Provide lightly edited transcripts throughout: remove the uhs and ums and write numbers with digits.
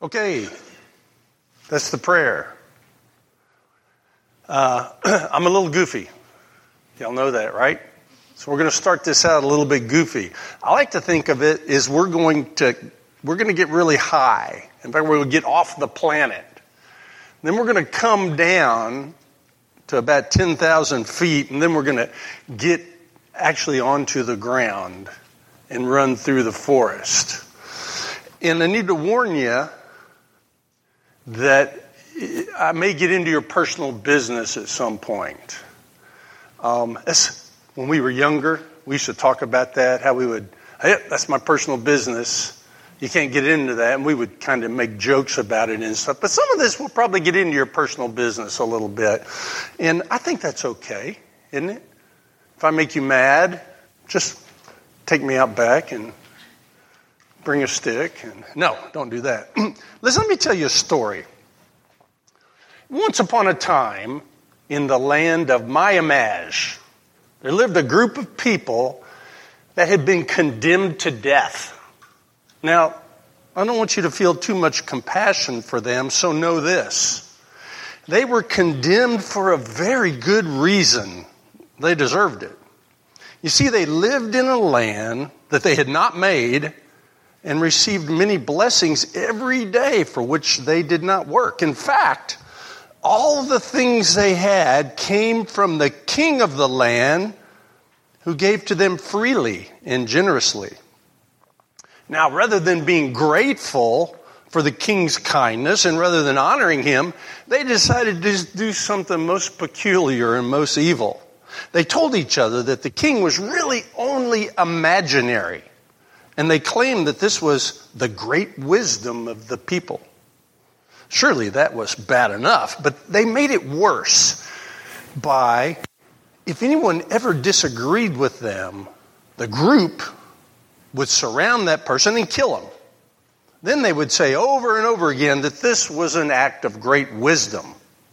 Okay, that's the prayer. I'm a little goofy. Y'all know that, right? So we're going to start this out a little bit goofy. I like to think of it as we're going to get really high. In fact, we're going to get off the planet. Then we're going to come down to about 10,000 feet, and then we're going to get actually onto the ground and run through the forest. And I need to warn you that I may get into your personal business at some point. When we were younger, we used to talk about that, how we would, hey, that's my personal business. You can't get into that. And we would kind of make jokes about it and stuff. But some of this will probably get into your personal business a little bit. And I think that's okay, isn't it? If I make you mad, just take me out back and bring a stick. And no, don't do that. Listen, let me tell you a story. Once upon a time, in the land of Myanmar, there lived a group of people that had been condemned to death. Now, I don't want you to feel too much compassion for them, so know this. They were condemned for a very good reason. They deserved it. You see, they lived in a land that they had not made and received many blessings every day for which they did not work. In fact, all the things they had came from the king of the land, who gave to them freely and generously. Now, rather than being grateful for the king's kindness and rather than honoring him, they decided to do something most peculiar and most evil. They told each other that the king was really only imaginary, and they claimed that this was the great wisdom of the people. Surely that was bad enough, but they made it worse by, if anyone ever disagreed with them, the group would surround that person and kill him. Then they would say over and over again that this was an act of great wisdom.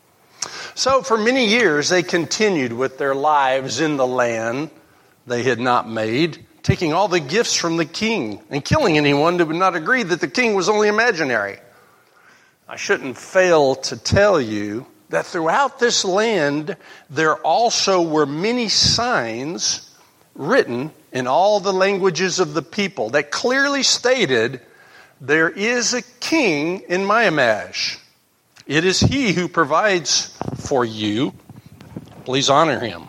So for many years they continued with their lives in the land they had not made, taking all the gifts from the king and killing anyone who would not agree that the king was only imaginary. I shouldn't fail to tell you that throughout this land, there also were many signs written in all the languages of the people that clearly stated, there is a king in Myanmar. It is he who provides for you. Please honor him.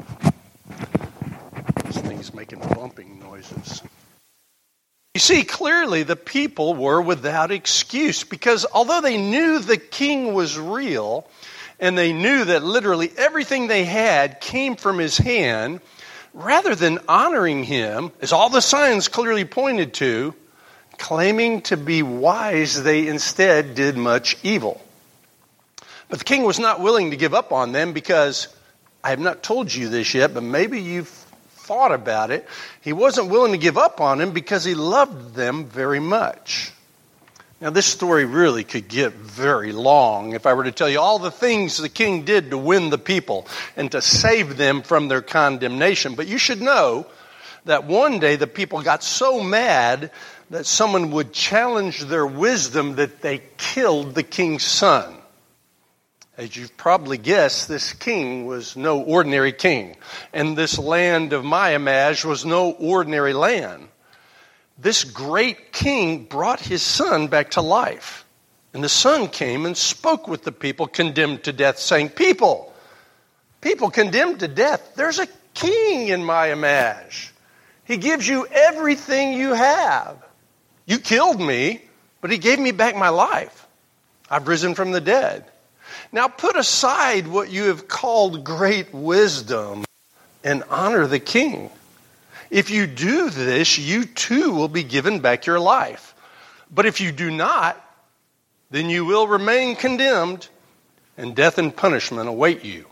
This thing's making bumping noises. You see, clearly the people were without excuse because although they knew the king was real and they knew that literally everything they had came from his hand, rather than honoring him, as all the signs clearly pointed to, claiming to be wise, they instead did much evil. But the king was not willing to give up on them because, I have not told you this yet, but maybe you've thought about it. He wasn't willing to give up on them because he loved them very much. Now, this story really could get very long if I were to tell you all the things the king did to win the people and to save them from their condemnation. But you should know that one day the people got so mad that someone would challenge their wisdom that they killed the king's son. As you've probably guessed, this king was no ordinary king. And this land of Myanmar was no ordinary land. This great king brought his son back to life. And the son came and spoke with the people condemned to death, saying, People condemned to death, there's a king in Myanmar. He gives you everything you have. You killed me, but he gave me back my life. I've risen from the dead. Now put aside what you have called great wisdom and honor the king. If you do this, you too will be given back your life. But if you do not, then you will remain condemned, and death and punishment await you.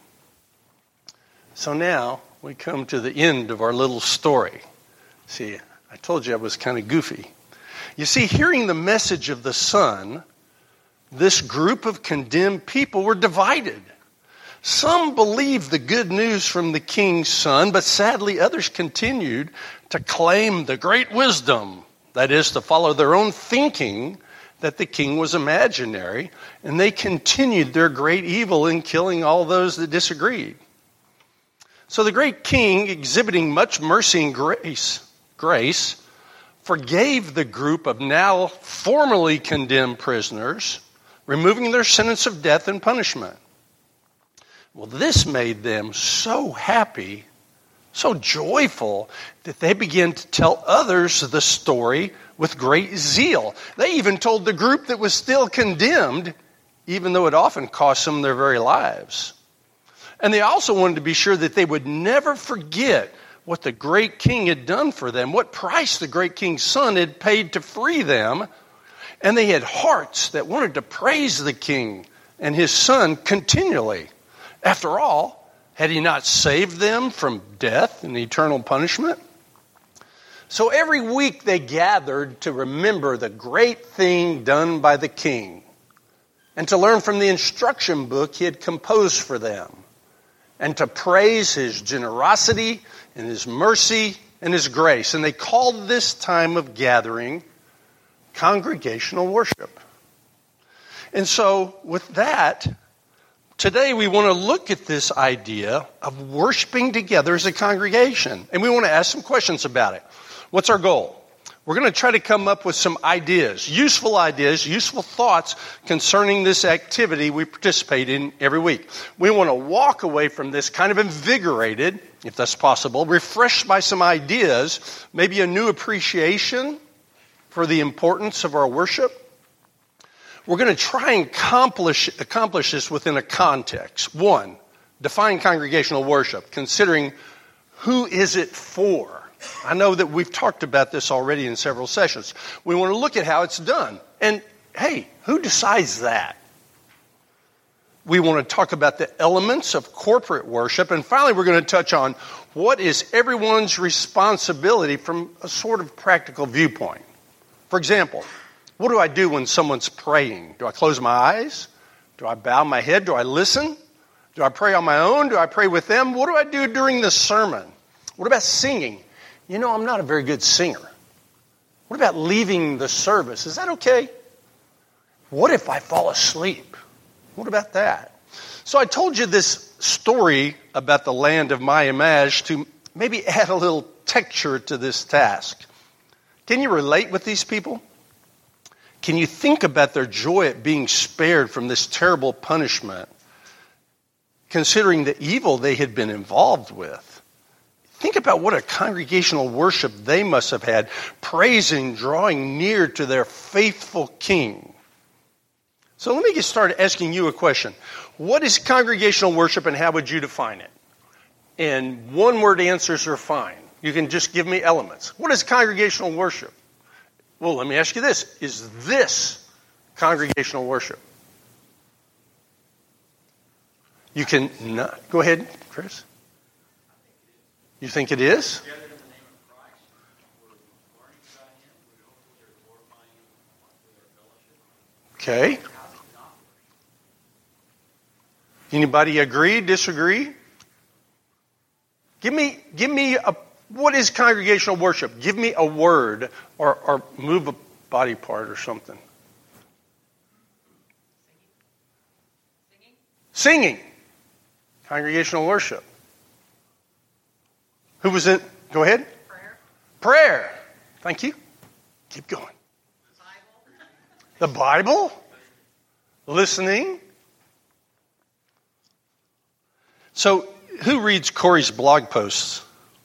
So now we come to the end of our little story. See, I told you I was kind of goofy. You see, hearing the message of the son, this group of condemned people were divided. Some believed the good news from the king's son, but sadly others continued to claim the great wisdom, that is, to follow their own thinking that the king was imaginary, and they continued their great evil in killing all those that disagreed. So the great king, exhibiting much mercy and grace, forgave the group of now formerly condemned prisoners, removing their sentence of death and punishment. Well, this made them so happy, so joyful, that they began to tell others the story with great zeal. They even told the group that was still condemned, even though it often cost them their very lives. And they also wanted to be sure that they would never forget what the great king had done for them, what price the great king's son had paid to free them. And they had hearts that wanted to praise the king and his son continually. After all, had he not saved them from death and eternal punishment? So every week they gathered to remember the great thing done by the king and to learn from the instruction book he had composed for them and to praise his generosity and his mercy and his grace. And they called this time of gathering congregational worship. And so with that, today we want to look at this idea of worshiping together as a congregation. And we want to ask some questions about it. What's our goal? We're going to try to come up with some ideas, useful thoughts concerning this activity we participate in every week. We want to walk away from this kind of invigorated, if that's possible, refreshed by some ideas, maybe a new appreciation for the importance of our worship. We're going to try and accomplish this within a context. One, define congregational worship, considering who is it for? I know that we've talked about this already in several sessions. We want to look at how it's done. And, hey, who decides that? We want to talk about the elements of corporate worship. And finally, we're going to touch on what is everyone's responsibility from a sort of practical viewpoint. For example, what do I do when someone's praying? Do I close my eyes? Do I bow my head? Do I listen? Do I pray on my own? Do I pray with them? What do I do during the sermon? What about singing? You know, I'm not a very good singer. What about leaving the service? Is that okay? What if I fall asleep? What about that? So I told you this story about the land of Maya-Maj to maybe add a little texture to this task. Can you relate with these people? Can you think about their joy at being spared from this terrible punishment, considering the evil they had been involved with? Think about what a congregational worship they must have had, praising, drawing near to their faithful king. So let me get started asking you a question. What is congregational worship and how would you define it? And one-word answers are fine. You can just give me elements. What is congregational worship? Well, let me ask you this. Is this congregational worship? You can not. Go ahead, Chris. You think it is? Okay. Anybody agree, disagree? Give me what is congregational worship? Give me a word or move a body part or something. Singing. Congregational worship. Who was it? Go ahead. Prayer. Thank you. Keep going. The Bible. Listening. So, who reads Corey's blog posts?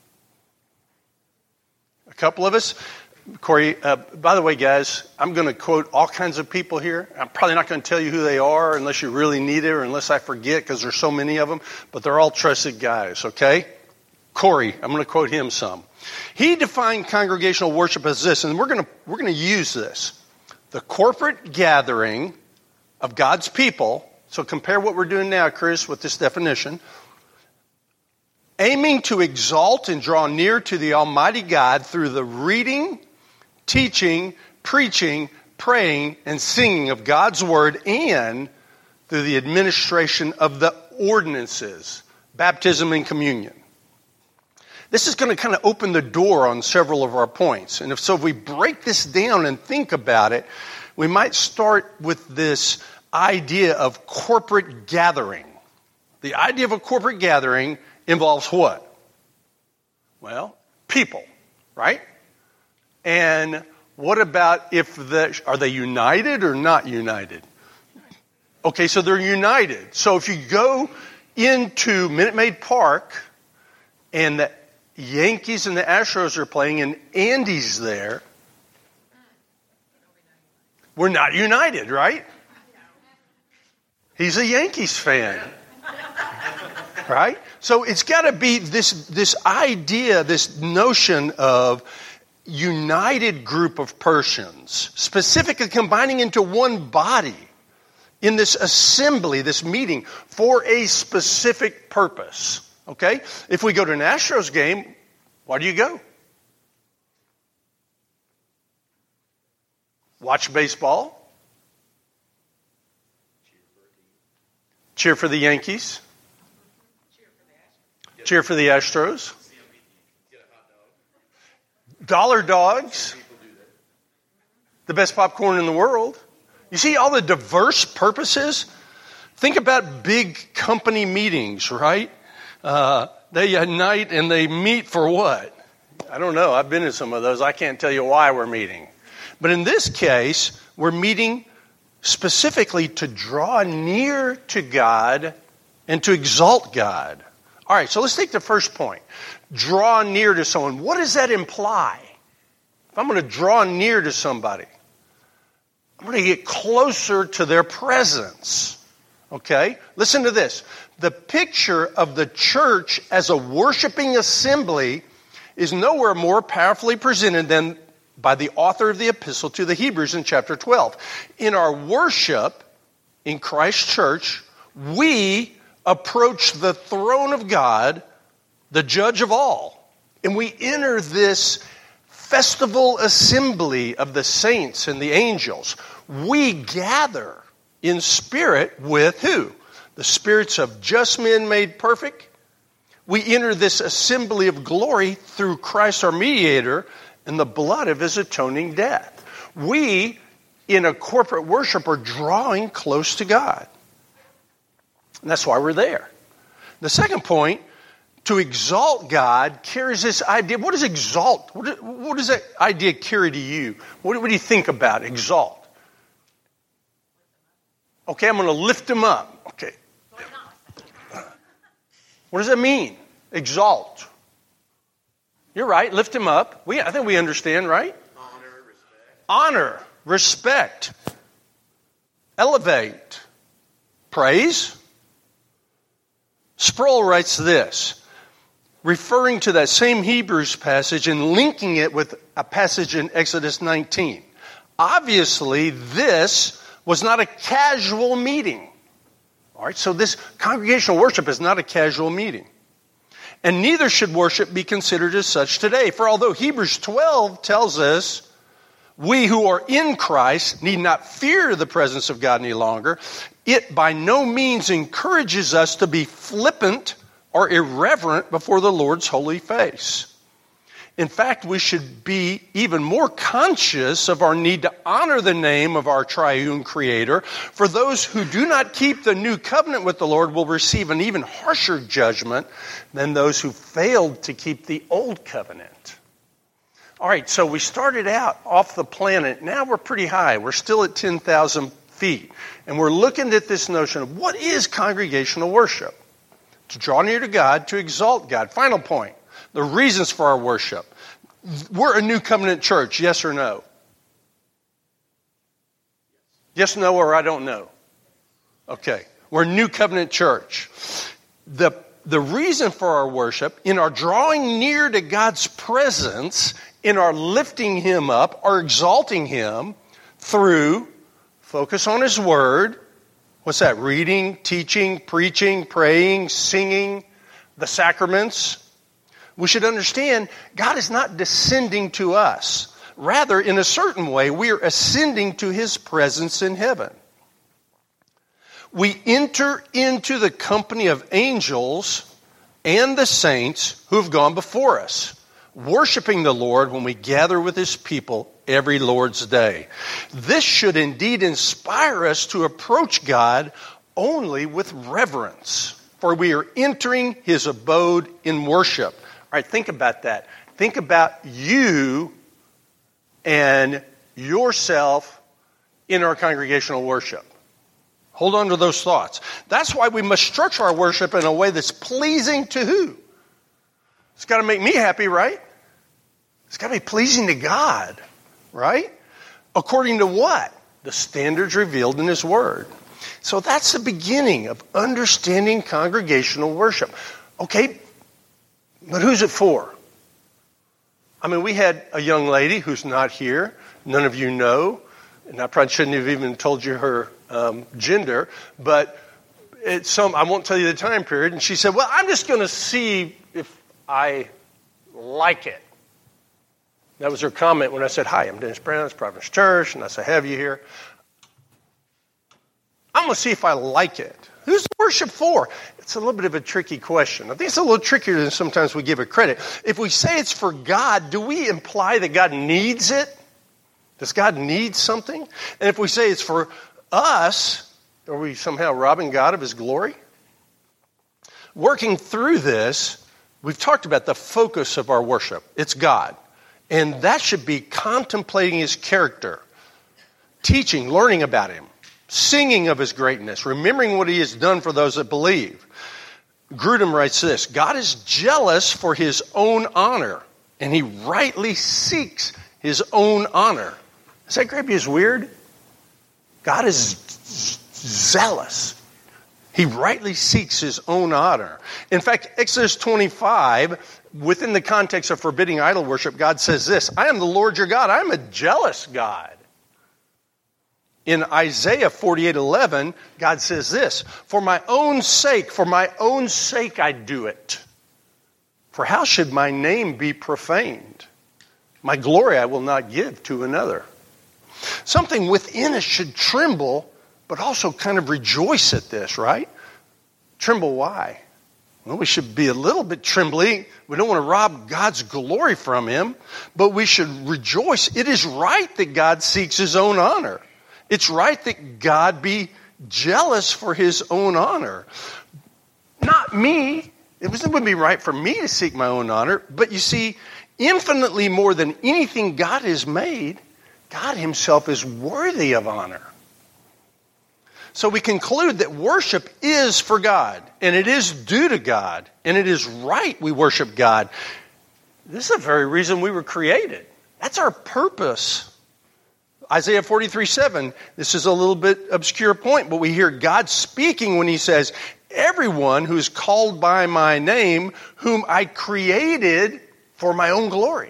A couple of us. Corey, by the way, guys, I'm going to quote all kinds of people here. I'm probably not going to tell you who they are unless you really need it or unless I forget because there's so many of them. But they're all trusted guys, okay? Corey, I'm going to quote him some. He defined congregational worship as this, and we're going to use this. The corporate gathering of God's people. So compare what we're doing now, Chris, with this definition. Aiming to exalt and draw near to the Almighty God through the reading, teaching, preaching, praying, and singing of God's Word and through the administration of the ordinances, baptism and communion. This is going to kind of open the door on several of our points. And if we break this down and think about it, we might start with this idea of corporate gathering. The idea of a corporate gathering involves what? Well, people, right? And what about are they united or not united? Okay, so they're united. So if you go into Minute Maid Park and the Yankees and the Astros are playing and Andy's there, we're not united, right? He's a Yankees fan. Right? So it's got to be this idea, this notion of united group of persons, specifically combining into one body in this assembly, this meeting, for a specific purpose. Okay? If we go to an Astros game, why do you go? Watch baseball? Cheer for the Yankees? Cheer for the Astros? Dollar dogs? The best popcorn in the world? You see all the diverse purposes? Think about big company meetings, right? They unite and they meet for what? I don't know. I've been to some of those. I can't tell you why we're meeting. But in this case, we're meeting specifically to draw near to God and to exalt God. All right, so let's take the first point. Draw near to someone. What does that imply? If I'm going to draw near to somebody, I'm going to get closer to their presence. Okay? Listen to this. The picture of the church as a worshiping assembly is nowhere more powerfully presented than by the author of the epistle to the Hebrews in chapter 12. In our worship in Christ's church, we approach the throne of God, the judge of all. And we enter this festival assembly of the saints and the angels. We gather in spirit with who? The spirits of just men made perfect. We enter this assembly of glory through Christ our mediator and the blood of his atoning death. We, in a corporate worship, are drawing close to God. And that's why we're there. The second point, to exalt God, carries this idea. What does exalt? What does that idea carry to you? What do you think about exalt? Okay, I'm going to lift him up. Okay. What does that mean? Exalt. You're right. Lift him up. I think we understand, right? Honor, respect, elevate, praise. Sproul writes this, referring to that same Hebrews passage and linking it with a passage in Exodus 19. Obviously, this was not a casual meeting. All right, so this congregational worship is not a casual meeting. And neither should worship be considered as such today. For although Hebrews 12 tells us we who are in Christ need not fear the presence of God any longer, it by no means encourages us to be flippant or irreverent before the Lord's holy face. In fact, we should be even more conscious of our need to honor the name of our triune Creator. For those who do not keep the new covenant with the Lord will receive an even harsher judgment than those who failed to keep the old covenant. All right, so we started out off the planet. Now we're pretty high. We're still at 10,000 feet. And we're looking at this notion of what is congregational worship? To draw near to God, to exalt God. Final point. The reasons for our worship. We're a new covenant church, yes or no? Yes, no, or I don't know. Okay. We're a new covenant church. The reason for our worship, in our drawing near to God's presence, in our lifting Him up, or exalting Him through focus on His Word. What's that? Reading, teaching, preaching, praying, singing, the sacraments. We should understand God is not descending to us. Rather, in a certain way, we are ascending to His presence in heaven. We enter into the company of angels and the saints who have gone before us, worshiping the Lord when we gather with His people every Lord's Day. This should indeed inspire us to approach God only with reverence, for we are entering his abode in worship. All right, think about that. Think about you and yourself in our congregational worship. Hold on to those thoughts. That's why we must structure our worship in a way that's pleasing to who? It's got to make me happy, right? It's got to be pleasing to God, right? According to what? The standards revealed in his word. So that's the beginning of understanding congregational worship. Okay, but who's it for? I mean, we had a young lady who's not here. None of you know. And I probably shouldn't have even told you her gender. But I won't tell you the time period. And she said, well, I'm just going to see if I like it. That was her comment when I said, hi, I'm Dennis Brown, it's Providence Church, and I said, have you here? I'm going to see if I like it. Who's the worship for? It's a little bit of a tricky question. I think it's a little trickier than sometimes we give it credit. If we say it's for God, do we imply that God needs it? Does God need something? And if we say it's for us, are we somehow robbing God of his glory? Working through this, we've talked about the focus of our worship. It's God. And that should be contemplating his character, teaching, learning about him, singing of his greatness, remembering what he has done for those that believe. Grudem writes this, God is jealous for his own honor, and he rightly seeks his own honor. Does that grab you as weird? God is zealous. He rightly seeks his own honor. In fact, Exodus 25, within the context of forbidding idol worship, God says this, I am the Lord your God. I am a jealous God. In Isaiah 48:11, God says this, for my own sake I do it. For how should my name be profaned? My glory I will not give to another. Something within us should tremble, but also kind of rejoice at this, right? Tremble why? Well, we should be a little bit trembling. We don't want to rob God's glory from him, but we should rejoice. It is right that God seeks his own honor. It's right that God be jealous for his own honor. Not me. It wouldn't be right for me to seek my own honor. But you see, infinitely more than anything God has made, God himself is worthy of honor. So we conclude that worship is for God, and it is due to God, and it is right we worship God. This is the very reason we were created. That's our purpose. Isaiah 43:7, this is a little bit obscure point, but we hear God speaking when he says, everyone who's called by my name, whom I created for my own glory.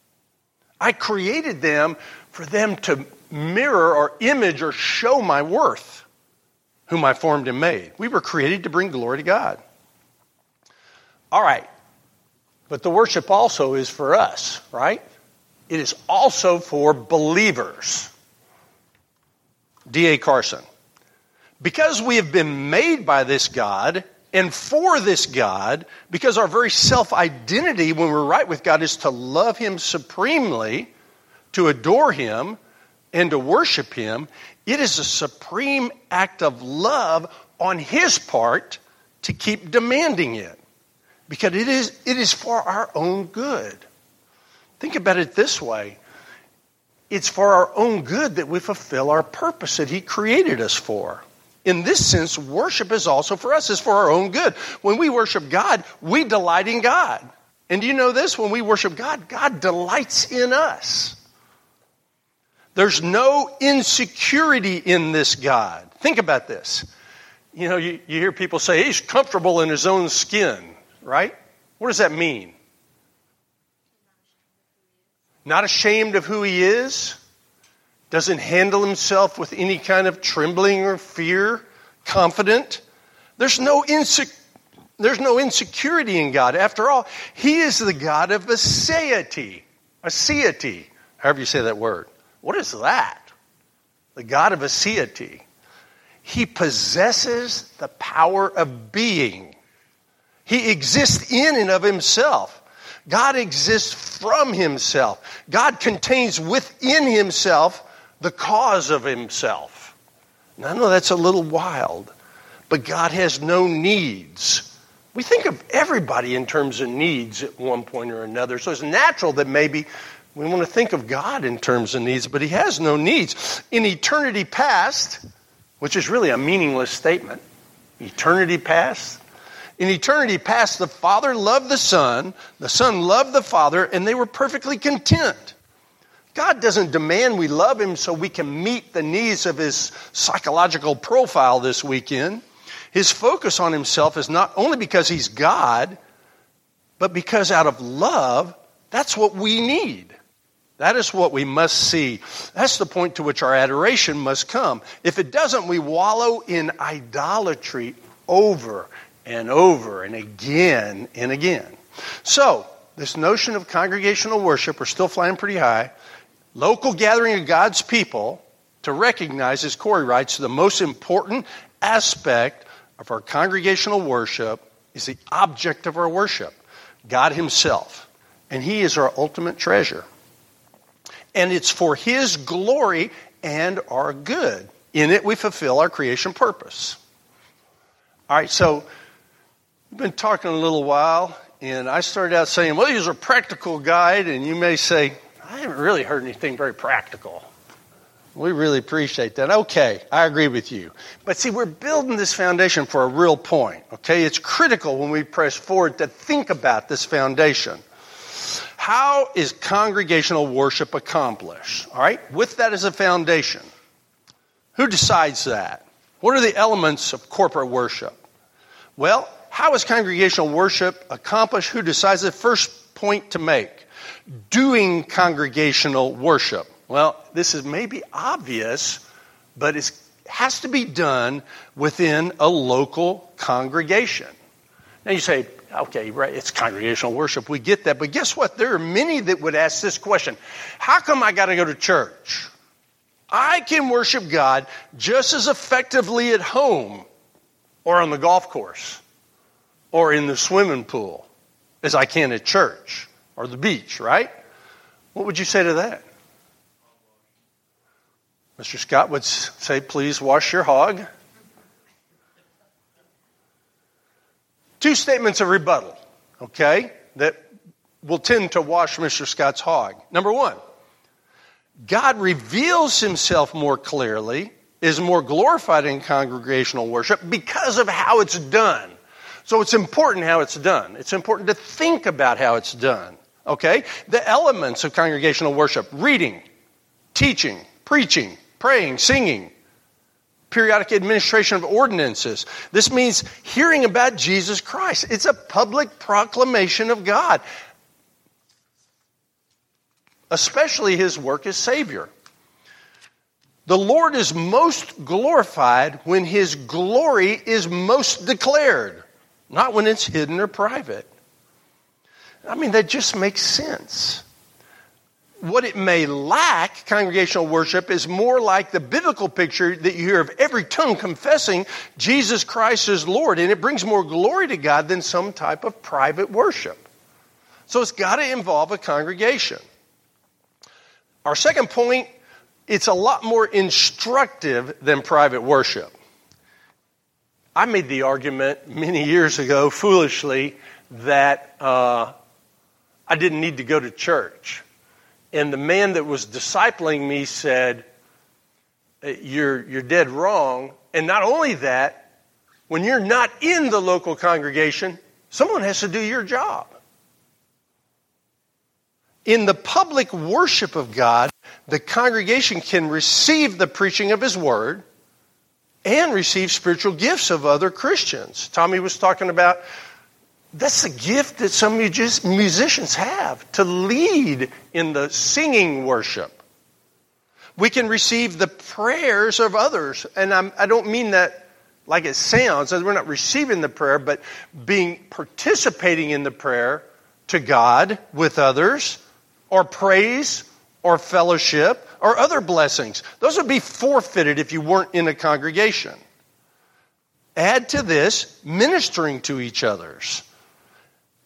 I created them for them to mirror or image or show my worth, whom I formed and made. We were created to bring glory to God. All right, but the worship also is for us, right? It is also for believers. D.A. Carson. Because we have been made by this God and for this God, because our very self-identity when we're right with God is to love him supremely, to adore him, and to worship him, it is a supreme act of love on his part to keep demanding it. Because it is for our own good. Think about it this way. It's for our own good that we fulfill our purpose that he created us for. In this sense, worship is also for us. It's for our own good. When we worship God, we delight in God. And do you know this? When we worship God, God delights in us. There's no insecurity in this God. Think about this. You know, you hear people say, he's comfortable in his own skin, right? What does that mean? Not ashamed of who he is? Doesn't handle himself with any kind of trembling or fear? Confident? There's no insecurity in God. After all, he is the God of aseity. Aseity. However you say that word. What is that? The God of aseity. He possesses the power of being. He exists in and of himself. God exists from himself. God contains within himself the cause of himself. Now, I know that's a little wild, but God has no needs. We think of everybody in terms of needs at one point or another, so it's natural that maybe we want to think of God in terms of needs, but he has no needs. In eternity past, which is really a meaningless statement, eternity past. In eternity past, the Father loved the Son loved the Father, and they were perfectly content. God doesn't demand we love him so we can meet the needs of his psychological profile this weekend. His focus on himself is not only because he's God, but because out of love, that's what we need. That is what we must see. That's the point to which our adoration must come. If it doesn't, we wallow in idolatry over and over and again and again. So, this notion of congregational worship, we're still flying pretty high. Local gathering of God's people to recognize, as Corey writes, the most important aspect of our congregational worship is the object of our worship, God himself. And he is our ultimate treasure. And it's for his glory and our good. In it we fulfill our creation purpose. All right, so we've been talking a little while, and I started out saying, well, he's a practical guide, and you may say, I haven't really heard anything very practical. We really appreciate that. Okay, I agree with you. But see, we're building this foundation for a real point, okay? It's critical when we press forward to think about this foundation. How is congregational worship accomplished? All right, with that as a foundation. Who decides that? What are the elements of corporate worship? Well, how is congregational worship accomplished? Who decides it? First point to make. Doing congregational worship. Well, this is maybe obvious, but it has to be done within a local congregation. Now you say, okay, right, it's congregational worship. We get that. But guess what? There are many that would ask this question. How come I got to go to church? I can worship God just as effectively at home or on the golf course or in the swimming pool as I can at church or the beach, right? What would you say to that? Mr. Scott would say, please wash your hog. Two statements of rebuttal, okay, that will tend to wash Mr. Scott's hog. Number one, God reveals himself more clearly, is more glorified in congregational worship because of how it's done. So it's important how it's done. It's important to think about how it's done, okay? The elements of congregational worship: reading, teaching, preaching, praying, singing, periodic administration of ordinances. This means hearing about Jesus Christ. It's a public proclamation of God, especially his work as Savior. The Lord is most glorified when his glory is most declared, not when it's hidden or private. I mean, that just makes sense. What it may lack, congregational worship, is more like the biblical picture that you hear of every tongue confessing Jesus Christ as Lord. And it brings more glory to God than some type of private worship. So it's got to involve a congregation. Our second point, it's a lot more instructive than private worship. I made the argument many years ago, foolishly, that I didn't need to go to church. And the man that was discipling me said, you're dead wrong. And not only that, when you're not in the local congregation, someone has to do your job. In the public worship of God, the congregation can receive the preaching of his word and receive spiritual gifts of other Christians. Tommy was talking about that's the gift that some musicians have, to lead in the singing worship. We can receive the prayers of others. And I don't mean that like it sounds. We're not receiving the prayer, but participating in the prayer to God with others, or praise, or fellowship, or other blessings. Those would be forfeited if you weren't in a congregation. Add to this, ministering to each other.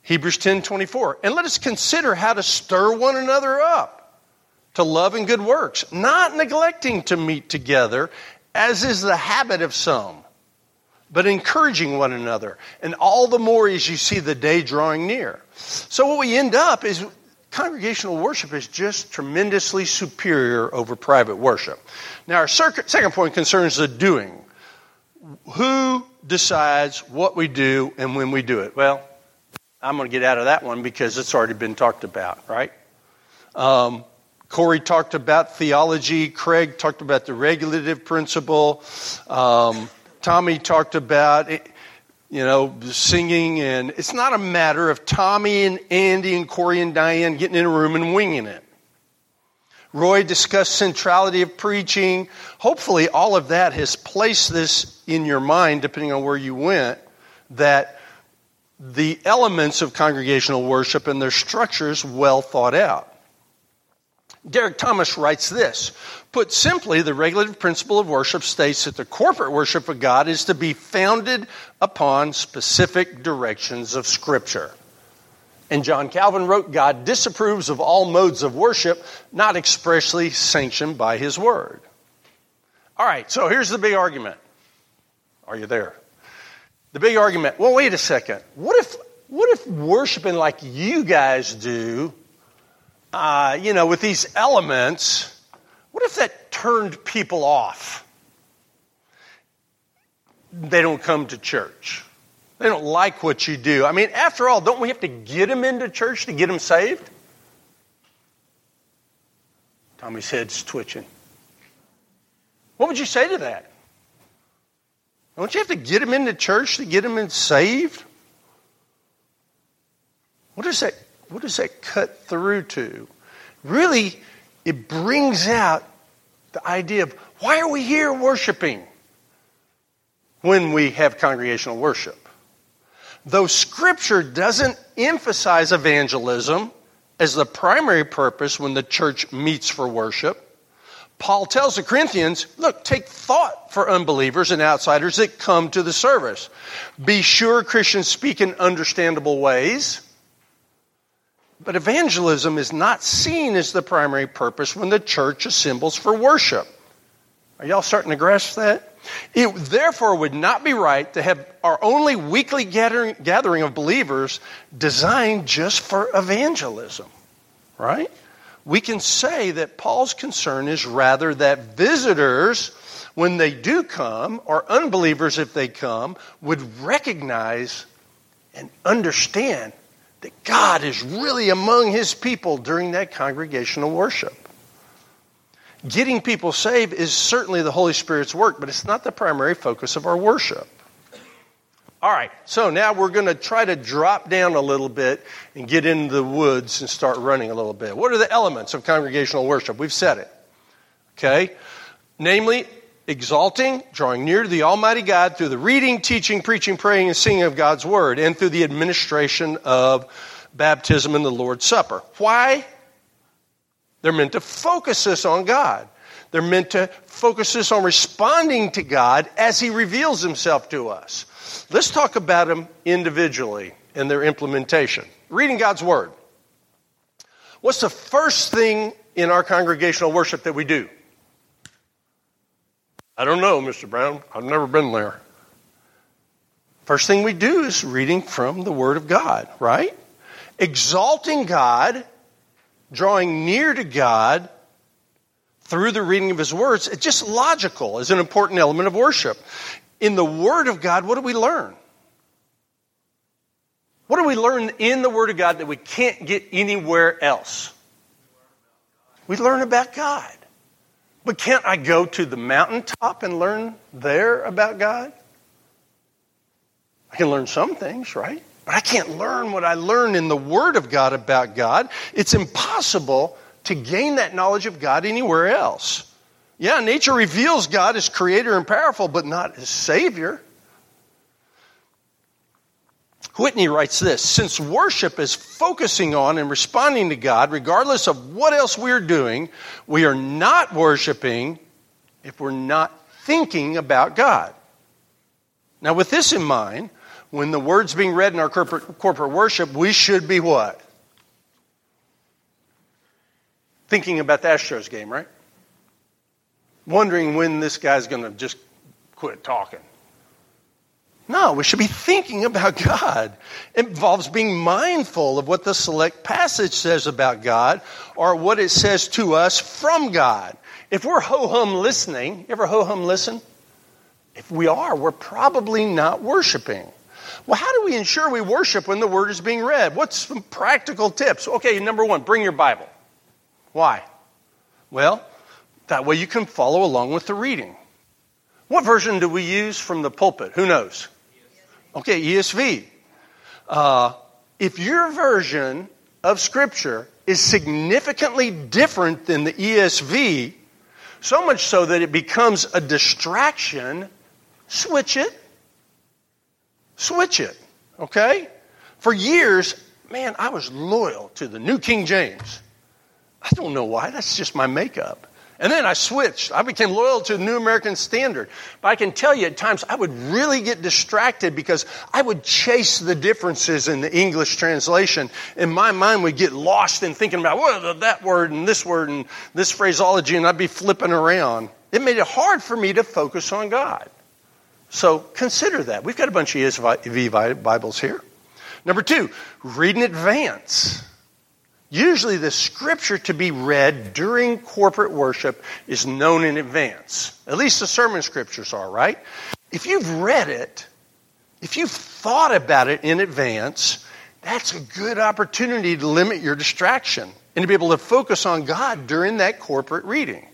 Hebrews 10:24. And let us consider how to stir one another up to love and good works, not neglecting to meet together, as is the habit of some, but encouraging one another, and all the more as you see the day drawing near. So what we end up is congregational worship is just tremendously superior over private worship. Now our second point concerns the doing. Who decides what we do and when we do it? Well, I'm going to get out of that one because it's already been talked about, right? Corey talked about theology. Craig talked about the regulative principle. Tommy talked about, singing. And it's not a matter of Tommy and Andy and Corey and Diane getting in a room and winging it. Roy discussed centrality of preaching. Hopefully all of that has placed this in your mind, depending on where you went, that the elements of congregational worship and their structures well thought out. Derek Thomas writes this: put simply, the regulative principle of worship states that the corporate worship of God is to be founded upon specific directions of Scripture. And John Calvin wrote, God disapproves of all modes of worship not expressly sanctioned by His Word. All right, so here's the big argument. Are you there? The big argument, well, wait a second. What if worshiping like you guys do, with these elements, what if that turned people off? They don't come to church. They don't like what you do. I mean, after all, don't we have to get them into church to get them saved? Tommy's head's twitching. What would you say to that? Don't you have to get them into church to get them saved? What does that cut through to? Really, it brings out the idea of why are we here worshiping when we have congregational worship? Though Scripture doesn't emphasize evangelism as the primary purpose when the church meets for worship, Paul tells the Corinthians, look, take thought for unbelievers and outsiders that come to the service. Be sure Christians speak in understandable ways. But evangelism is not seen as the primary purpose when the church assembles for worship. Are y'all starting to grasp that? It therefore would not be right to have our only weekly gathering of believers designed just for evangelism, right? We can say that Paul's concern is rather that visitors, when they do come, or unbelievers if they come, would recognize and understand that God is really among His people during that congregational worship. Getting people saved is certainly the Holy Spirit's work, but it's not the primary focus of our worship. All right, so now we're going to try to drop down a little bit and get into the woods and start running a little bit. What are the elements of congregational worship? We've said it. Okay? Namely, exalting, drawing near to the Almighty God through the reading, teaching, preaching, praying, and singing of God's Word, and through the administration of baptism and the Lord's Supper. Why? They're meant to focus us on God. They're meant to focus us on responding to God as He reveals Himself to us. Let's talk about them individually and their implementation. Reading God's Word. What's the first thing in our congregational worship that we do? I don't know, Mr. Brown. I've never been there. First thing we do is reading from the Word of God, right? Exalting God, drawing near to God through the reading of His words. It's just logical as an important element of worship. In the Word of God, what do we learn? What do we learn in the Word of God that we can't get anywhere else? We learn about God. But can't I go to the mountaintop and learn there about God? I can learn some things, right? But I can't learn what I learn in the Word of God about God. It's impossible to gain that knowledge of God anywhere else. Yeah, nature reveals God as creator and powerful, but not as Savior. Whitney writes this: since worship is focusing on and responding to God, regardless of what else we're doing, we are not worshiping if we're not thinking about God. Now, with this in mind, when the word's being read in our corporate worship, we should be what? Thinking about the Astros game, right? Wondering when this guy's going to just quit talking. No, we should be thinking about God. It involves being mindful of what the select passage says about God or what it says to us from God. If we're ho-hum listening, you ever ho-hum listen? If we are, we're probably not worshiping. Well, how do we ensure we worship when the word is being read? What's some practical tips? Okay, number one, bring your Bible. Why? Well, that way you can follow along with the reading. What version do we use from the pulpit? Who knows? Okay, ESV. If your version of Scripture is significantly different than the ESV, so much so that it becomes a distraction, switch it. Switch it, okay? For years, man, I was loyal to the New King James. I don't know why. That's just my makeup. And then I switched. I became loyal to the New American Standard. But I can tell you at times I would really get distracted because I would chase the differences in the English translation. And my mind would get lost in thinking about that word and this phraseology, and I'd be flipping around. It made it hard for me to focus on God. So consider that. We've got a bunch of ESV Bibles here. Number two, read in advance. Usually the scripture to be read during corporate worship is known in advance. At least the sermon scriptures are, right? If you've read it, if you've thought about it in advance, that's a good opportunity to limit your distraction and to be able to focus on God during that corporate reading.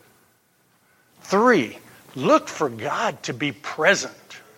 3, look for God to be present.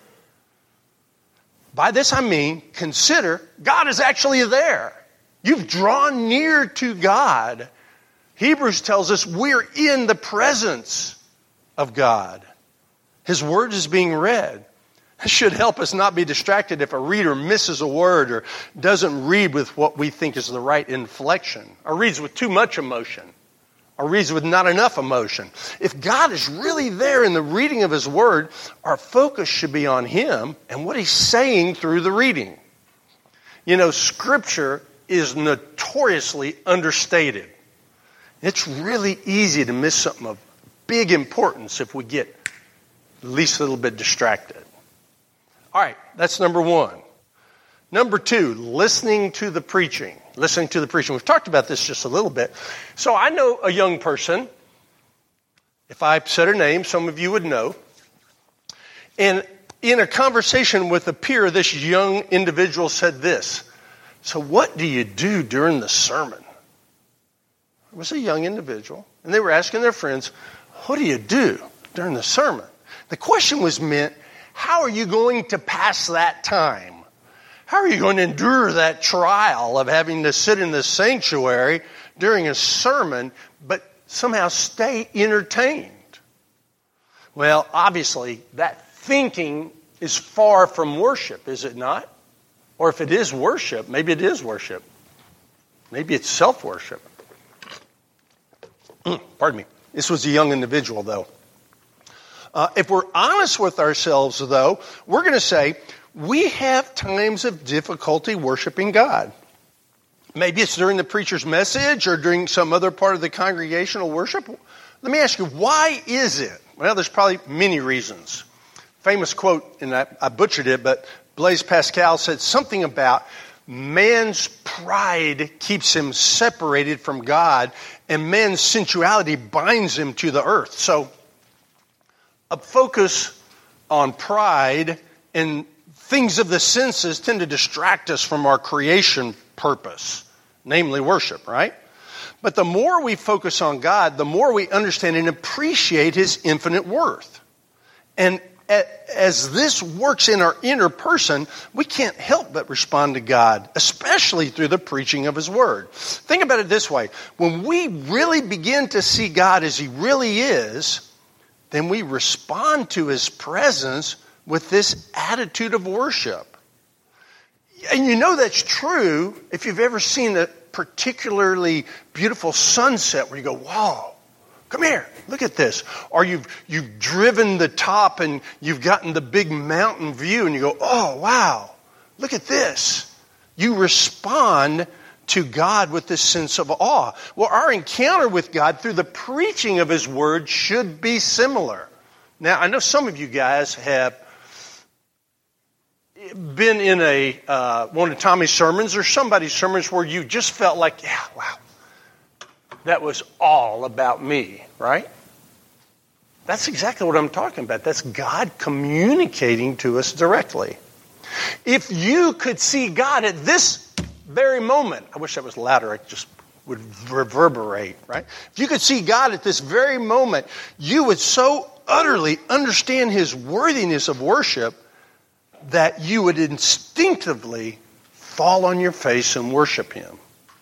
By this I mean, consider God is actually there. You've drawn near to God. Hebrews tells us we're in the presence of God. His word is being read. It should help us not be distracted if a reader misses a word or doesn't read with what we think is the right inflection, or reads with too much emotion, or reads with not enough emotion. If God is really there in the reading of His word, our focus should be on Him and what He's saying through the reading. You know, Scripture is notoriously understated. It's really easy to miss something of big importance if we get at least a little bit distracted. All right, that's number 1. Number 2, listening to the preaching. Listening to the preaching. We've talked about this just a little bit. So I know a young person. If I said her name, some of you would know. And in a conversation with a peer, this young individual said this. So what do you do during the sermon? It was a young individual. And they were asking their friends, what do you do during the sermon? The question was meant, how are you going to pass that time? How are you going to endure that trial of having to sit in the sanctuary during a sermon, but somehow stay entertained? Well, obviously, that thinking is far from worship, is it not? Or if it is worship, maybe it is worship. Maybe it's self-worship. Pardon me. This was a young individual, though. If we're honest with ourselves, though, we're going to say we have times of difficulty worshiping God. Maybe it's during the preacher's message or during some other part of the congregational worship. Let me ask you, why is it? Well, there's probably many reasons. Famous quote, and I butchered it, but Blaise Pascal said something about man's pride keeps him separated from God and man's sensuality binds him to the earth. So a focus on pride and things of the senses tend to distract us from our creation purpose, namely worship, right? But the more we focus on God, the more we understand and appreciate His infinite worth. And as this works in our inner person, we can't help but respond to God, especially through the preaching of His Word. Think about it this way. When we really begin to see God as He really is, then we respond to His presence with this attitude of worship. And you know that's true if you've ever seen a particularly beautiful sunset where you go, wow. Come here, look at this. Or you've driven the top and you've gotten the big mountain view and you go, oh, wow. Look at this. You respond to God with this sense of awe. Well, our encounter with God through the preaching of His Word should be similar. Now, I know some of you guys have been in one of Tommy's sermons or somebody's sermons where you just felt like, yeah, wow, that was all about me, right? That's exactly what I'm talking about. That's God communicating to us directly. If you could see God at this very moment, I wish that was louder, it just would reverberate, right? If you could see God at this very moment, you would so utterly understand His worthiness of worship that you would instinctively fall on your face and worship Him.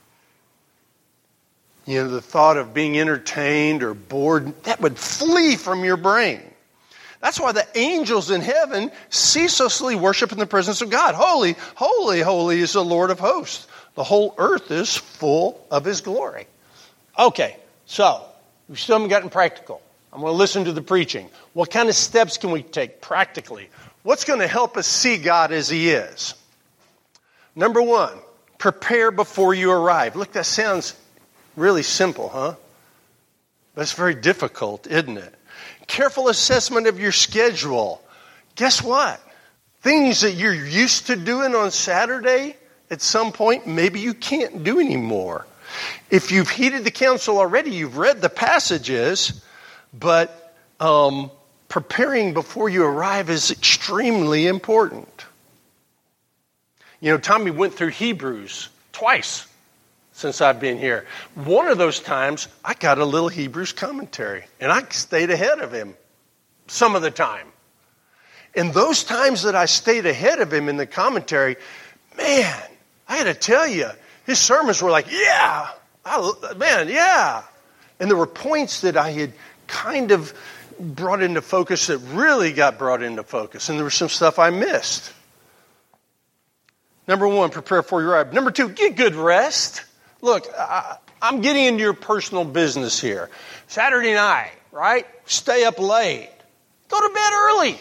You know, the thought of being entertained or bored, that would flee from your brain. That's why the angels in heaven ceaselessly worship in the presence of God. Holy, holy, holy is the Lord of hosts. The whole earth is full of His glory. Okay, so we still haven't gotten practical. I'm going to listen to the preaching. What kind of steps can we take practically? What's going to help us see God as He is? Number one, prepare before you arrive. Look, that sounds really simple, huh? But it's very difficult, isn't it? Careful assessment of your schedule. Guess what? Things that you're used to doing on Saturday, at some point, maybe you can't do anymore. If you've heeded the counsel already, you've read the passages, but preparing before you arrive is extremely important. You know, Tommy went through Hebrews twice since I've been here. One of those times, I got a little Hebrews commentary, and I stayed ahead of him some of the time. And those times that I stayed ahead of him in the commentary, man, I got to tell you, his sermons were like, yeah. And there were points that I had kind of brought into focus that really got brought into focus. And there was some stuff I missed. Number one, prepare for your arrival. Number two, get good rest. Look, I'm getting into your personal business here. Saturday night, right? Stay up late. Go to bed early.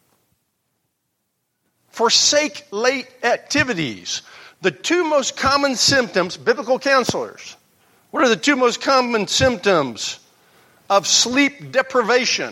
Forsake late activities. The two most common symptoms, biblical counselors, what are the two most common symptoms of sleep deprivation?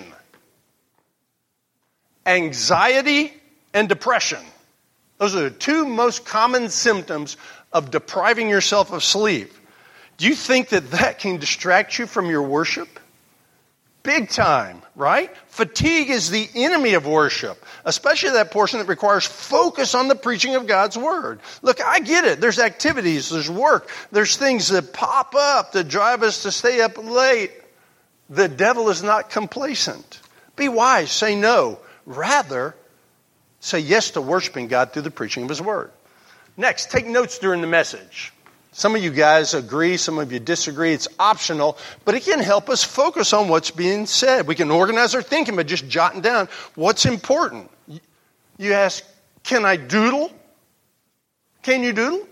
Anxiety and depression. Those are the two most common symptoms of depriving yourself of sleep. Do you think that can distract you from your worship? Big time, right? Fatigue is the enemy of worship, especially that portion that requires focus on the preaching of God's Word. Look, I get it. There's activities, there's work, there's things that pop up that drive us to stay up late. The devil is not complacent. Be wise, say no. Rather, say yes to worshiping God through the preaching of His Word. Next, take notes during the message. Some of you guys agree, some of you disagree. It's optional, but it can help us focus on what's being said. We can organize our thinking by just jotting down what's important. You ask, can I doodle? Can you doodle?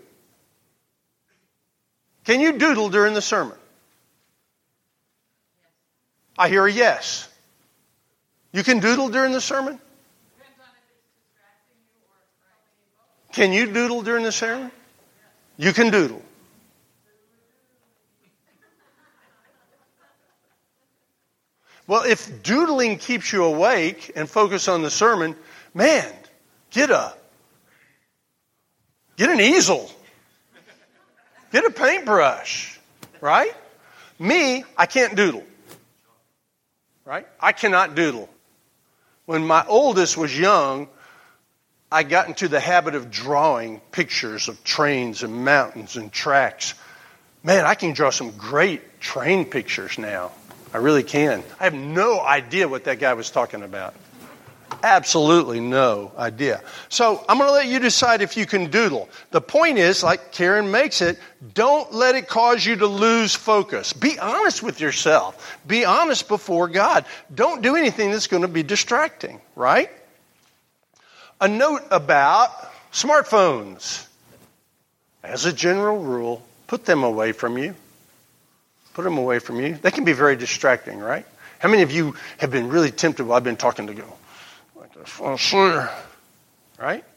Can you doodle during the sermon? I hear a yes. You can doodle during the sermon? Can you doodle during the sermon? You can doodle. Well, if doodling keeps you awake and focus on the sermon, man, get an easel. Get a paintbrush, right? Me, I can't doodle, right? I cannot doodle. When my oldest was young, I got into the habit of drawing pictures of trains and mountains and tracks. Man, I can draw some great train pictures now. I really can. I have no idea what that guy was talking about. Absolutely no idea. So I'm going to let you decide if you can doodle. The point is, like Karen makes it, don't let it cause you to lose focus. Be honest with yourself. Be honest before God. Don't do anything that's going to be distracting, right? A note about smartphones. As a general rule, put them away from you. Put them away from you. They can be very distracting, right? How many of you have been really tempted while I've been talking to go, like this, right?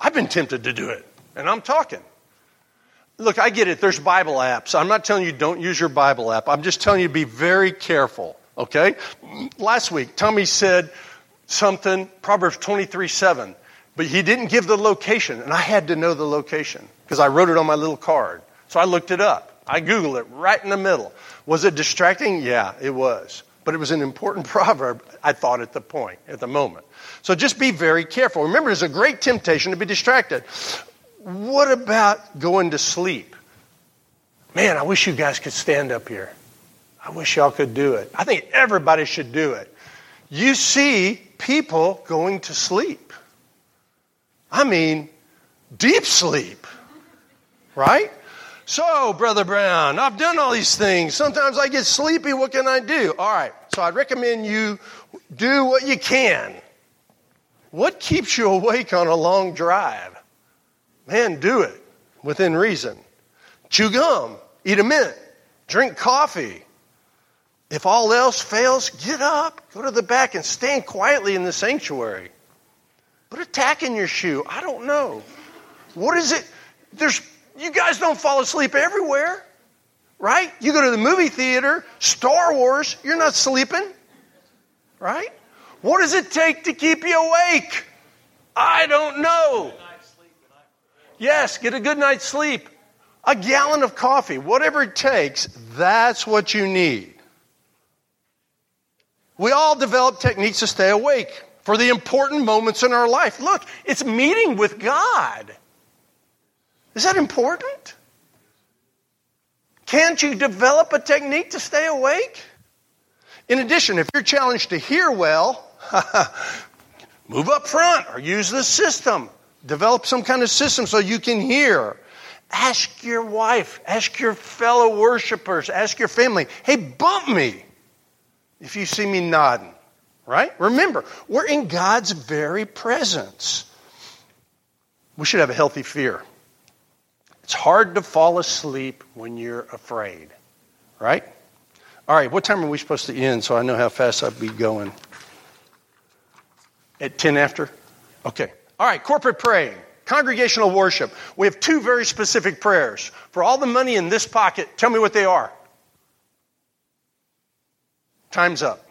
I've been tempted to do it, and I'm talking. Look, I get it. There's Bible apps. I'm not telling you don't use your Bible app. I'm just telling you to be very careful, okay? Last week, Tommy said something, Proverbs 23:7, but he didn't give the location, and I had to know the location because I wrote it on my little card. So I looked it up. I Googled it right in the middle. Was it distracting? Yeah, it was. But it was an important proverb, I thought, at the moment. So just be very careful. Remember, there's a great temptation to be distracted. What about going to sleep? Man, I wish you guys could stand up here. I wish y'all could do it. I think everybody should do it. You see people going to sleep. I mean, deep sleep. Right? So, Brother Brown, I've done all these things. Sometimes I get sleepy. What can I do? All right. So I'd recommend you do what you can. What keeps you awake on a long drive? Man, do it within reason. Chew gum. Eat a mint. Drink coffee. If all else fails, get up. Go to the back and stand quietly in the sanctuary. Put a tack in your shoe. I don't know. What is it? You guys don't fall asleep everywhere, right? You go to the movie theater, Star Wars, you're not sleeping, right? What does it take to keep you awake? I don't know. Yes, get a good night's sleep. A gallon of coffee, whatever it takes, that's what you need. We all develop techniques to stay awake for the important moments in our life. Look, it's meeting with God. Is that important? Can't you develop a technique to stay awake? In addition, if you're challenged to hear well, move up front or use the system. Develop some kind of system so you can hear. Ask your wife, ask your fellow worshipers, ask your family, hey, bump me if you see me nodding, right? Remember, we're in God's very presence. We should have a healthy fear. It's hard to fall asleep when you're afraid, right? All right, what time are we supposed to end so I know how fast I'll be going? At 10 after? Okay. All right, corporate praying, congregational worship. We have two very specific prayers. For all the money in this pocket, tell me what they are. Time's up.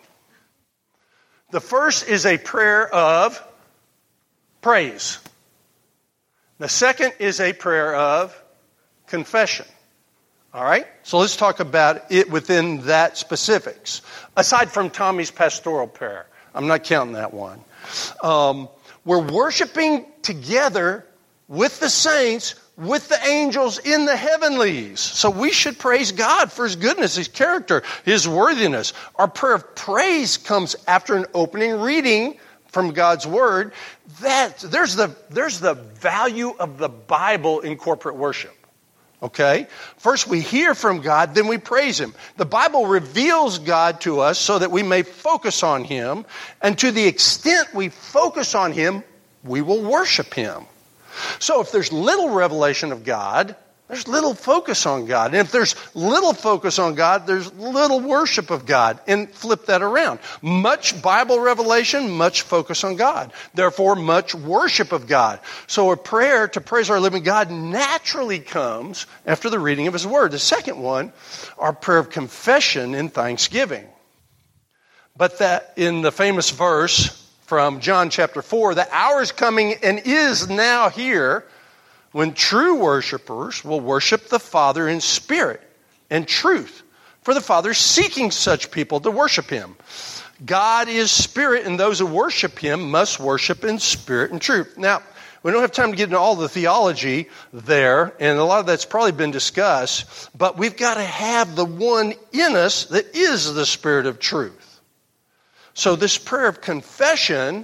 The first is a prayer of praise. The second is a prayer of confession. All right? So let's talk about it within that specifics. Aside from Tommy's pastoral prayer. I'm not counting that one. We're worshiping together with the saints, with the angels in the heavenlies. So we should praise God for His goodness, His character, His worthiness. Our prayer of praise comes after an opening reading from God's Word. There's the value of the Bible in corporate worship. Okay? First we hear from God, then we praise Him. The Bible reveals God to us so that we may focus on Him. And to the extent we focus on Him, we will worship Him. So if there's little revelation of God, there's little focus on God. And if there's little focus on God, there's little worship of God. And flip that around. Much Bible revelation, much focus on God. Therefore, much worship of God. So a prayer to praise our living God naturally comes after the reading of His Word. The second one, our prayer of confession and thanksgiving. But that in the famous verse from John chapter 4, the hour is coming and is now here when true worshipers will worship the Father in spirit and truth. For the Father is seeking such people to worship Him. God is spirit, and those who worship Him must worship in spirit and truth. Now, we don't have time to get into all the theology there, and a lot of that's probably been discussed, but we've got to have the one in us that is the Spirit of truth. So this prayer of confession,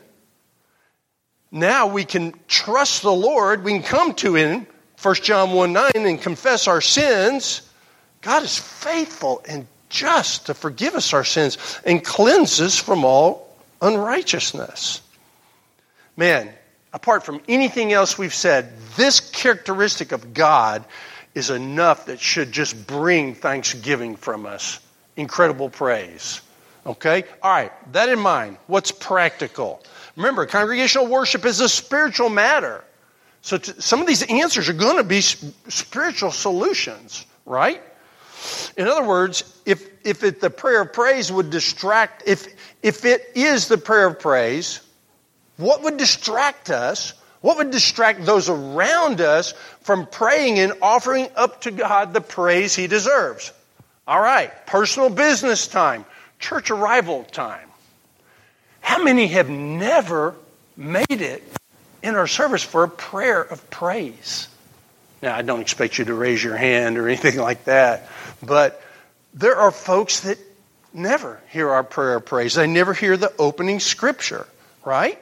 now we can trust the Lord. We can come to Him, 1 John 1:9, and confess our sins. God is faithful and just to forgive us our sins and cleanse us from all unrighteousness. Man, apart from anything else we've said, this characteristic of God is enough that should just bring thanksgiving from us. Incredible praise. Okay? All right, that in mind, what's practical? Remember, congregational worship is a spiritual matter. So some of these answers are going to be spiritual solutions, right? In other words, if the prayer of praise would distract, if it is the prayer of praise, what would distract us? What would distract those around us from praying and offering up to God the praise He deserves? All right, personal business time, church arrival time. How many have never made it in our service for a prayer of praise? Now, I don't expect you to raise your hand or anything like that, but there are folks that never hear our prayer of praise. They never hear the opening scripture, right?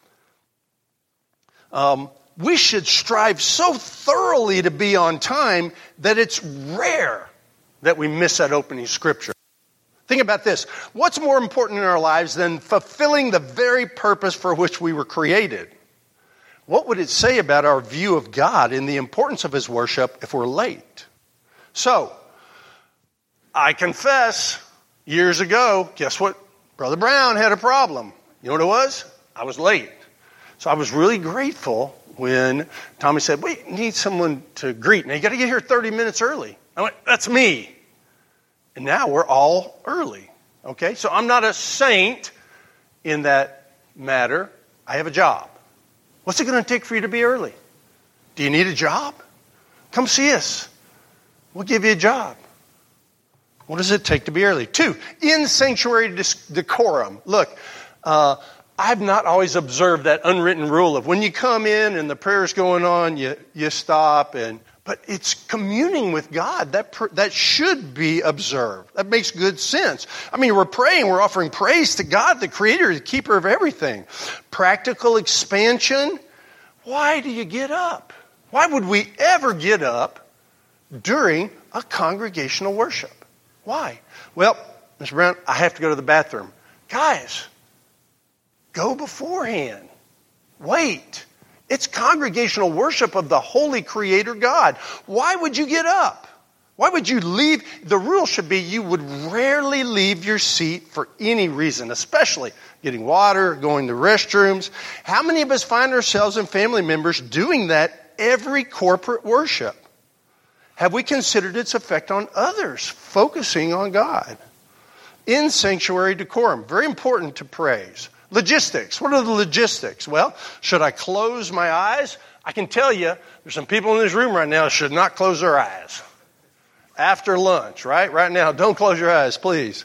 We should strive so thoroughly to be on time that it's rare that we miss that opening scripture. Think about this. What's more important in our lives than fulfilling the very purpose for which we were created? What would it say about our view of God and the importance of His worship if we're late? So, I confess, years ago, guess what? Brother Brown had a problem. You know what it was? I was late. So I was really grateful when Tommy said, we need someone to greet. Now, you got to get here 30 minutes early. I went, that's me. And now we're all early. Okay? So I'm not a saint in that matter. I have a job. What's it going to take for you to be early? Do you need a job? Come see us. We'll give you a job. What does it take to be early? 2, in sanctuary decorum. Look, I've not always observed that unwritten rule of when you come in and the prayer's going on, you stop. But it's communing with God. That should be observed. That makes good sense. I mean, we're praying, we're offering praise to God, the creator, the keeper of everything. Practical expansion. Why do you get up? Why would we ever get up during a congregational worship? Why? Well, Mr. Brown, I have to go to the bathroom. Guys, go beforehand. Wait. It's congregational worship of the holy creator God. Why would you get up? Why would you leave? The rule should be you would rarely leave your seat for any reason, especially getting water, going to restrooms. How many of us find ourselves and family members doing that every corporate worship? Have we considered its effect on others, focusing on God? In sanctuary decorum, very important to praise. Logistics. What are the logistics? Well, should I close my eyes? I can tell you, there's some people in this room right now that should not close their eyes. After lunch, right? Right now, don't close your eyes, please.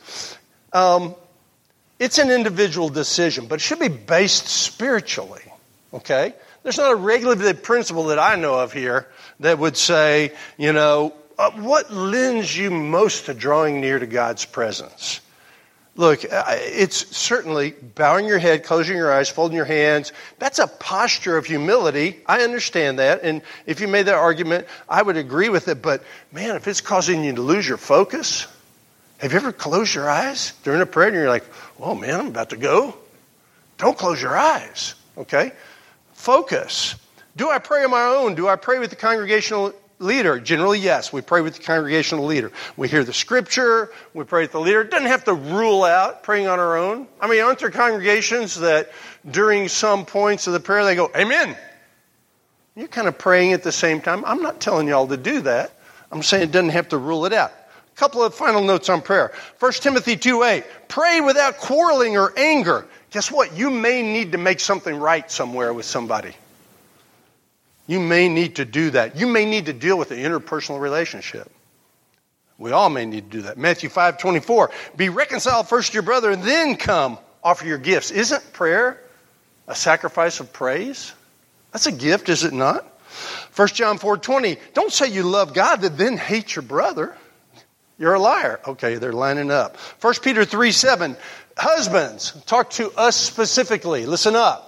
It's an individual decision, but it should be based spiritually, okay? There's not a regulative principle that I know of here that would say, what lends you most to drawing near to God's presence? Look, it's certainly bowing your head, closing your eyes, folding your hands. That's a posture of humility. I understand that. And if you made that argument, I would agree with it. But, man, if it's causing you to lose your focus, have you ever closed your eyes during a prayer and you're like, oh, man, I'm about to go? Don't close your eyes, okay? Focus. Do I pray on my own? Do I pray with the congregational leader? Generally, yes. We pray with the congregational leader. We hear the scripture. We pray with the leader. It doesn't have to rule out praying on our own. I mean, aren't there congregations that during some points of the prayer they go, amen? You're kind of praying at the same time. I'm not telling y'all to do that. I'm saying it doesn't have to rule it out. A couple of final notes on prayer. 1 Timothy 2:8. Pray without quarreling or anger. Guess what? You may need to make something right somewhere with somebody. You may need to do that. You may need to deal with the interpersonal relationship. We all may need to do that. Matthew 5:24. Be reconciled first to your brother and then come offer your gifts. Isn't prayer a sacrifice of praise? That's a gift, is it not? 1 John 4:20. Don't say you love God and then hate your brother. You're a liar. Okay, they're lining up. 1 Peter 3:7. Husbands, talk to us specifically. Listen up.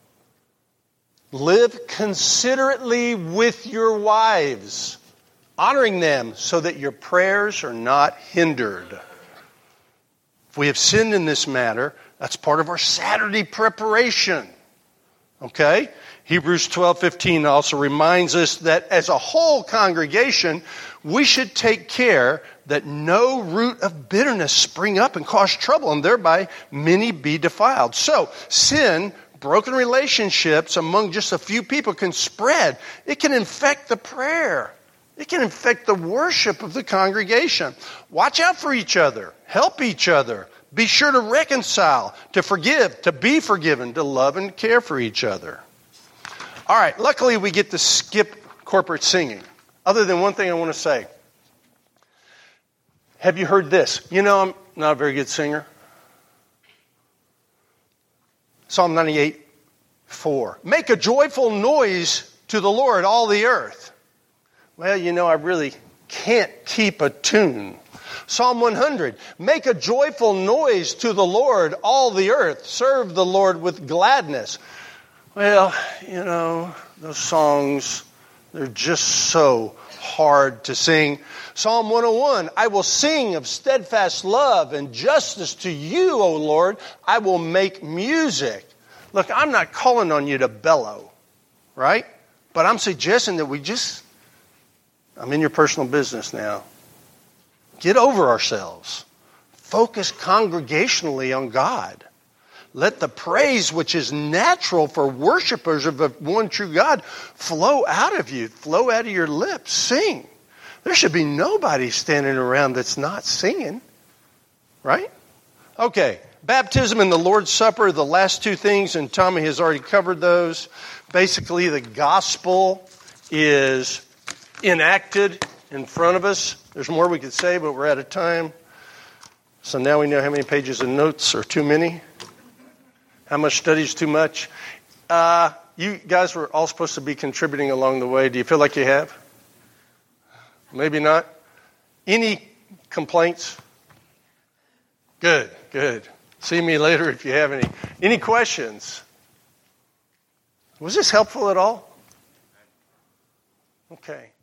Live considerately with your wives, honoring them so that your prayers are not hindered. If we have sinned in this matter, that's part of our Saturday preparation. Okay? Hebrews 12:15 also reminds us that as a whole congregation, we should take care that no root of bitterness spring up and cause trouble, and thereby many be defiled. So, sin broken relationships among just a few people can spread. It can infect the prayer. It can infect the worship of the congregation. Watch out for each other. Help each other. Be sure to reconcile, to forgive, to be forgiven, to love and care for each other. All right, luckily we get to skip corporate singing. Other than one thing I want to say. Have you heard this? You know, I'm not a very good singer. Psalm 98:4. Make a joyful noise to the Lord, all the earth. Well, you know, I really can't keep a tune. Psalm 100. Make a joyful noise to the Lord, all the earth. Serve the Lord with gladness. Well, you know, those songs, they're just so hard to sing. Psalm 101, I will sing of steadfast love and justice to you, O Lord. I will make music. Look, I'm not calling on you to bellow, right? But I'm suggesting that I'm in your personal business now. Get over ourselves. Focus congregationally on God. Let the praise which is natural for worshipers of the one true God flow out of you, flow out of your lips. Sing. There should be nobody standing around that's not singing, right? Okay, baptism and the Lord's Supper, the last two things, and Tommy has already covered those. Basically, the gospel is enacted in front of us. There's more we could say, but we're out of time. So now we know how many pages of notes are too many. How much study is too much? You guys were all supposed to be contributing along the way. Do you feel like you have? Maybe not. Any complaints? Good. See me later if you have any. Any questions? Was this helpful at all? Okay.